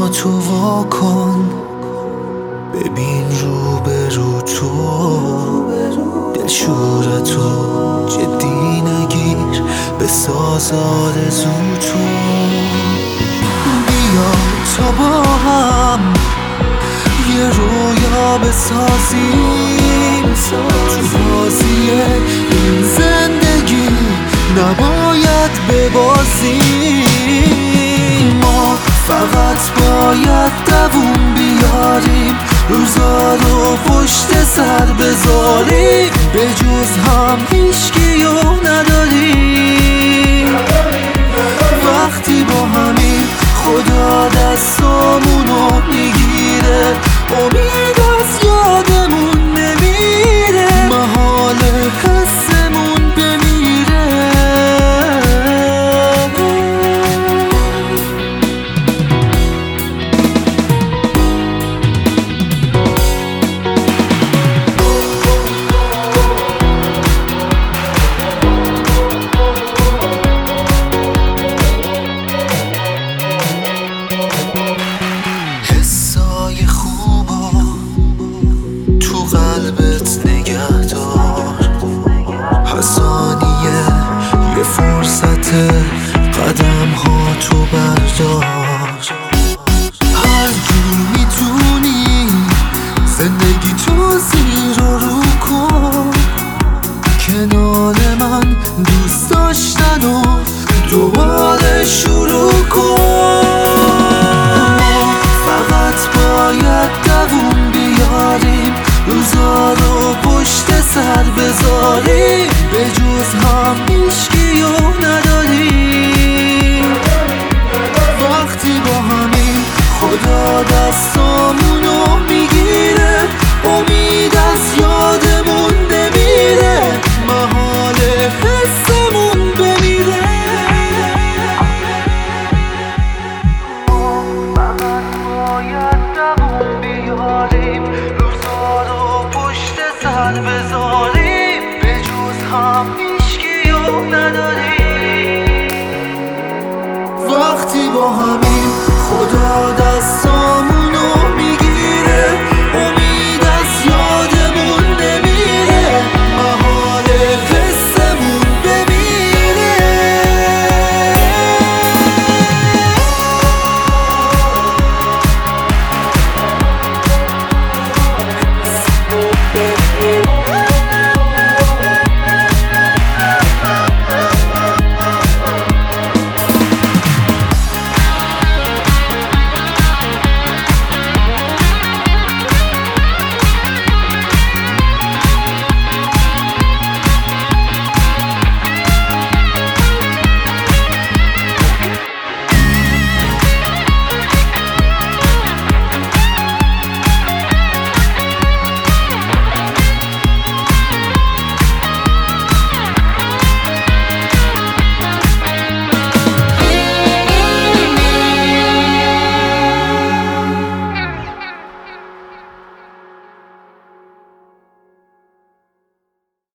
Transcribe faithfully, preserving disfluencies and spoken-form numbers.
تو وا کن، ببین رو به رو تو دلشورتو جدی نگیر، بساز آرزو تو. بیا تا با هم یه رویا بسازیم، تو بازی این زندگی نباید ببازیم. ما فقط باید دووم بیاریم، روزا رو پشت سر بذاریم، به جز هم هیچکیو نداریم. وقتی با همین خدا دستامونو میگیره، امید از یادمون نمیره، محال حسمون بمیره. حسای خوبا تو قلبت نگه دار، حسانیه یه فرصت قدم ها تو بردار. هر جور میتونی زندگی تو زیر و رو کن، کنار من دوست داشتن و دوباره شروع کن. فقط باید دووم بیاریم، روزا رو پشت سر بذاریم، به جز هم هیچکیو نداریم. وقتی با همین خدا دستامونو میگیره، امید از یادمون نمیره، محال حسمون بمیره. فقط باید دووم بیاریم، روزا رو پشت سر بذاریم، به جز هم هیچکیو نداریم. وقتی با همین